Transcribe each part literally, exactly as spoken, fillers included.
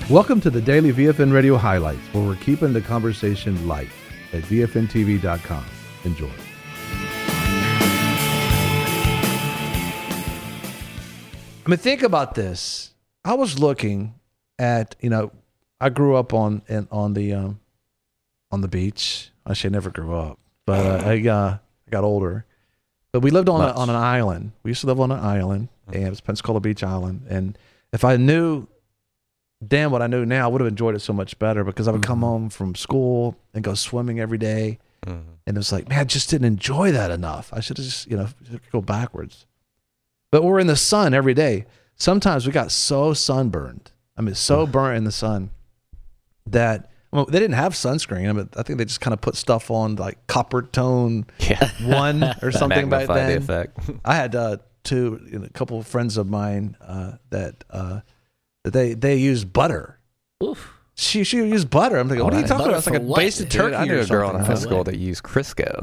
Welcome to the Daily V F N Radio Highlights, where we're keeping the conversation light at V F N T V dot com. Enjoy. I mean, think about this. I was looking at, you know, I grew up on in, on the um, on the beach. I should never grew up, but uh, I uh, I got older. But we lived on a, on an island. We used to live on an island, and it was Pensacola Beach Island. And if I knew damn what I knew now, I would have enjoyed it so much better, because I would come home from school and go swimming every day. Mm-hmm. And it was like, man, I just didn't enjoy that enough. I should have just, you know, go backwards. But we're in the sun every day. Sometimes we got so sunburned. I mean, so burnt in the sun that, well, they didn't have sunscreen. I mean, I think they just kind of put stuff on like copper tone yeah. one or something back then. Effect. I had uh, two, you know, a couple of friends of mine uh, that uh, that they they used butter. Oof. She she used butter. I'm thinking, oh, what are you talking about? It's like a basted turkey. I knew or a girl in something. high school that used Crisco.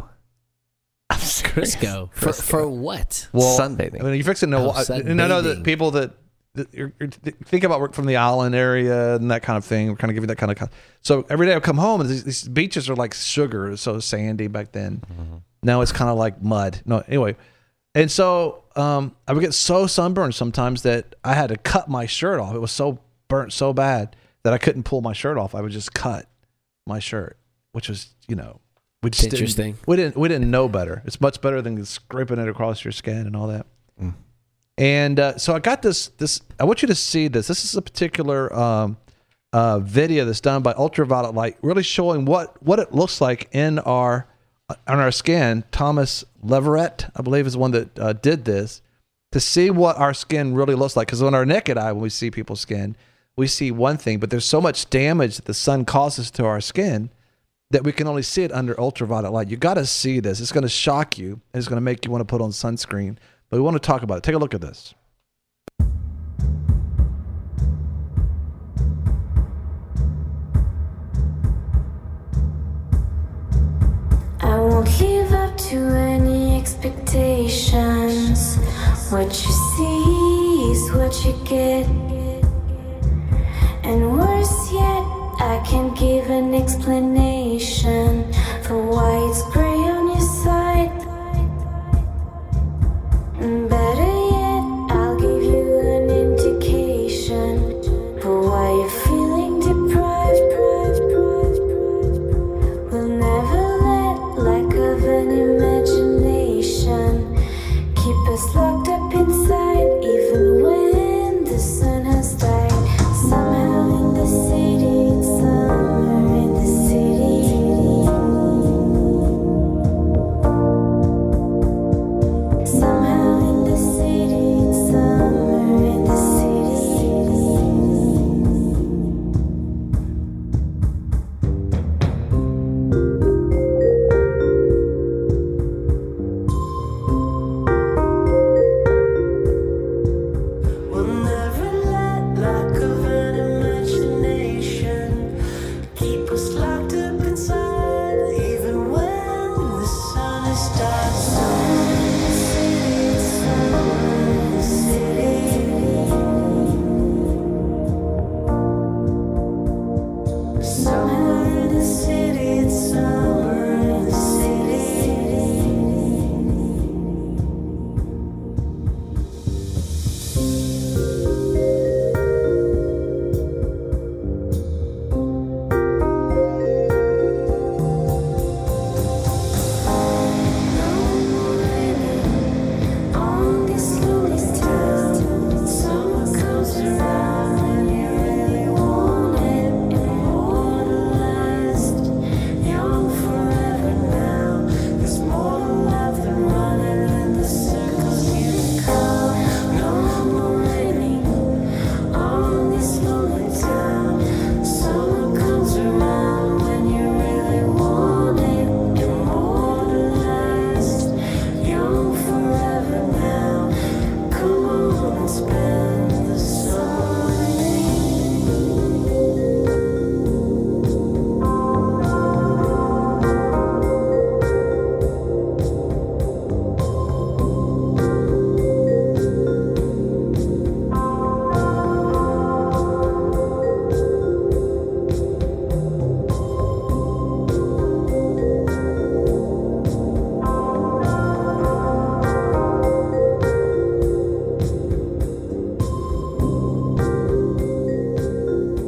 Crisco for for what? Well, sunbathing. I mean, you're fixing to. Oh, I, and I know that people that, that you're, you're, think about work from the island area and that kind of thing. We're kind of giving that kind of. So every day I come home and these, these beaches are like sugar. It was so sandy back then. Mm-hmm. Now it's kind of like mud. No, anyway. And so um, I would get so sunburned sometimes that I had to cut my shirt off. It was so burnt so bad that I couldn't pull my shirt off. I would just cut my shirt, which was, you know, we just interesting. Didn't, we didn't we didn't know better. It's much better than scraping it across your skin and all that. Mm. And uh, so I got this this. I want you to see this. This is a particular um, uh, video that's done by ultraviolet light, really showing what what it looks like in our on our skin. Thomas Leverett, I believe, is the one that uh, did this, to see what our skin really looks like. Because on our naked eye, when we see people's skin, we see one thing, but there's so much damage that the sun causes to our skin that we can only see it under ultraviolet light. You got to see this. It's going to shock you, and it's going to make you want to put on sunscreen. But we want to talk about it. Take a look at this. I won't live up to any expectations. What you see is what you get. And worse yet, I can't give an explanation for why it's gray on your side. Better yet, I'll give you an indication for why you're feeling deprived. We'll never let lack of an imagination keep us locked up inside, even when the sun has died. Somehow in the city, somewhere in the city,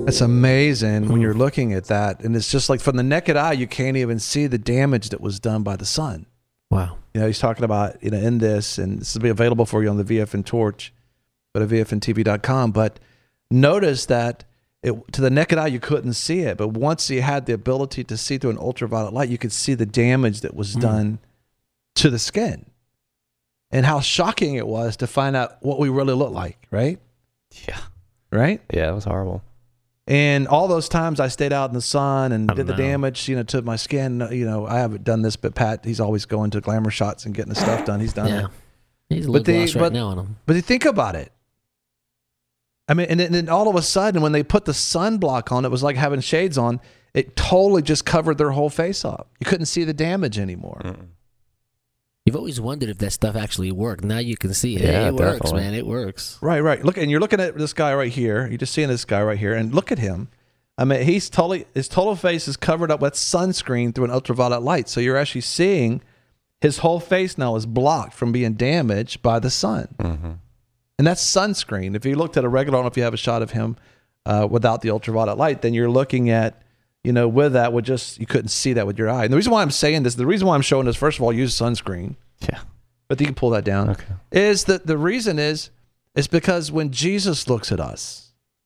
It's amazing when you're looking at that, and it's just like from the naked eye, you can't even see the damage that was done by the sun. Wow. You know, he's talking about, you know, in this, and this will be available for you on the V F N Torch, but at V F N T V dot com. But notice that it, to the naked eye, you couldn't see it, but once you had the ability to see through an ultraviolet light, you could see the damage that was mm. done to the skin, and how shocking it was to find out what we really look like, right? Yeah. Right? Yeah, it was horrible. And all those times I stayed out in the sun and I did the know. damage, you know, to my skin. You know, I haven't done this, but Pat, he's always going to glamour shots and getting the stuff done. He's done Yeah. it. He's a But little they- gloss right but- now on him. But you think about it. I mean, and then, and then all of a sudden, when they put the sunblock on, it was like having shades on. It totally just covered their whole face up. You couldn't see the damage anymore. Mm. You've always wondered if that stuff actually worked. Now you can see it. Yeah, it works, definitely. man. It works. Right, right. Look, and you're looking at this guy right here. You're just seeing this guy right here, and look at him. I mean, he's totally his total face is covered up with sunscreen through an ultraviolet light. So you're actually seeing his whole face now is blocked from being damaged by the sun, Mm-hmm. and that's sunscreen. If you looked at a regular, I don't know if you have a shot of him uh, without the ultraviolet light, then you're looking at, you know, with that, with just you couldn't see that with your eye. And the reason why I'm saying this, the reason why I'm showing this, first of all, use sunscreen. Yeah. But you can pull that down. Okay. Is that the reason is is because when Jesus looks at us,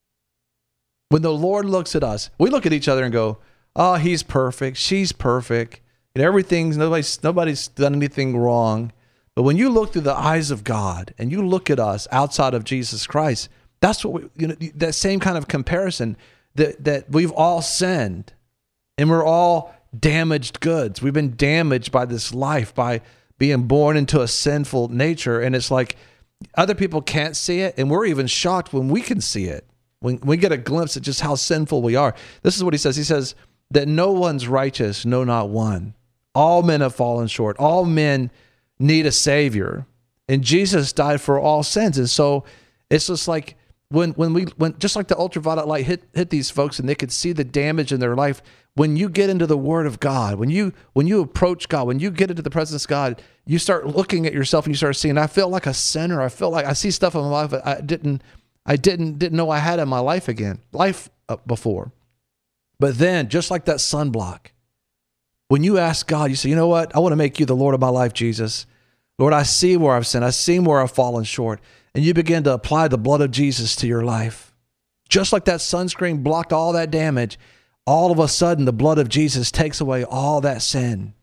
when the Lord looks at us, we look at each other and go, "Oh, he's perfect. She's perfect. And everything's nobody's nobody's done anything wrong." But when you look through the eyes of God and you look at us outside of Jesus Christ, that's what we, you know, that same kind of comparison that that we've all sinned and we're all damaged goods. We've been damaged by this life, by being born into a sinful nature. And it's like other people can't see it. And we're even shocked when we can see it, when we get a glimpse at just how sinful we are. This is what he says. He says that no one's righteous, no, not one. All men have fallen short. All men need a savior. And Jesus died for all sins. And so it's just like when, when we, when just like the ultraviolet light hit, hit these folks and they could see the damage in their life. When you get into the Word of God, when you when you approach God, when you get into the presence of God, you start looking at yourself and you start seeing, I feel like a sinner. I feel like I see stuff in my life that I didn't, I didn't didn't know I had in my life again, life uh, before. But then, just like that sunblock, when you ask God, you say, you know what? I want to make you the Lord of my life, Jesus. Lord, I see where I've sinned. I see where I've fallen short. And you begin to apply the blood of Jesus to your life. Just like that sunscreen blocked all that damage, all of a sudden the blood of Jesus takes away all that sin.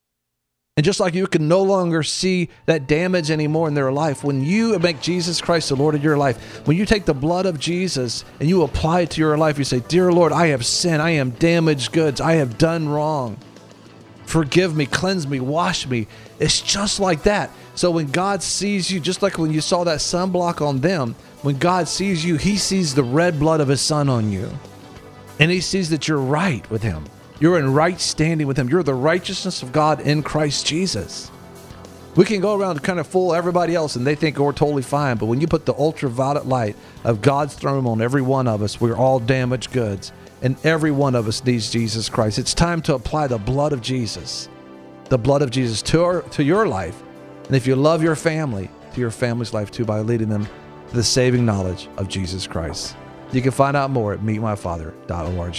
And just like you can no longer see that damage anymore in their life, when you make Jesus Christ the Lord of your life, when you take the blood of Jesus and you apply it to your life, you say, dear Lord, I have sinned. I am damaged goods. I have done wrong. Forgive me, cleanse me, wash me. It's just like that. So when God sees you, just like when you saw that sunblock on them, when God sees you, he sees the red blood of his son on you. And he sees that you're right with him. You're in right standing with him. You're the righteousness of God in Christ Jesus. We can go around and kind of fool everybody else and they think we're totally fine. But when you put the ultraviolet light of God's throne on every one of us, we're all damaged goods. And every one of us needs Jesus Christ. It's time to apply the blood of Jesus, the blood of Jesus to, our, to your life. And if you love your family, to your family's life too, by leading them to the saving knowledge of Jesus Christ. You can find out more at meet my father dot org.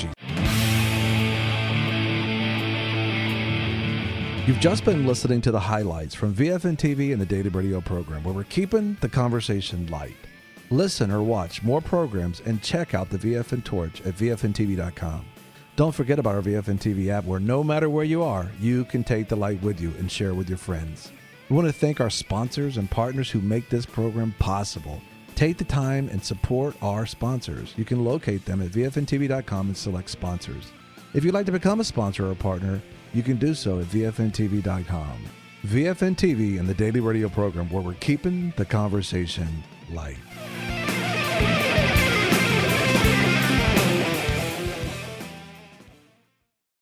You've just been listening to the highlights from V F N T V and the Daily Radio program, where we're keeping the conversation light. Listen or watch more programs and check out the V F N Torch at V F N T V dot com. Don't forget about our V F N T V app, where no matter where you are, you can take the light with you and share with your friends. We want to thank our sponsors and partners who make this program possible. Take the time and support our sponsors. You can locate them at V F N T V dot com and select sponsors. If you'd like to become a sponsor or a partner, you can do so at V F N T V dot com. V F N T V and the Daily Radio program, where we're keeping the conversation light.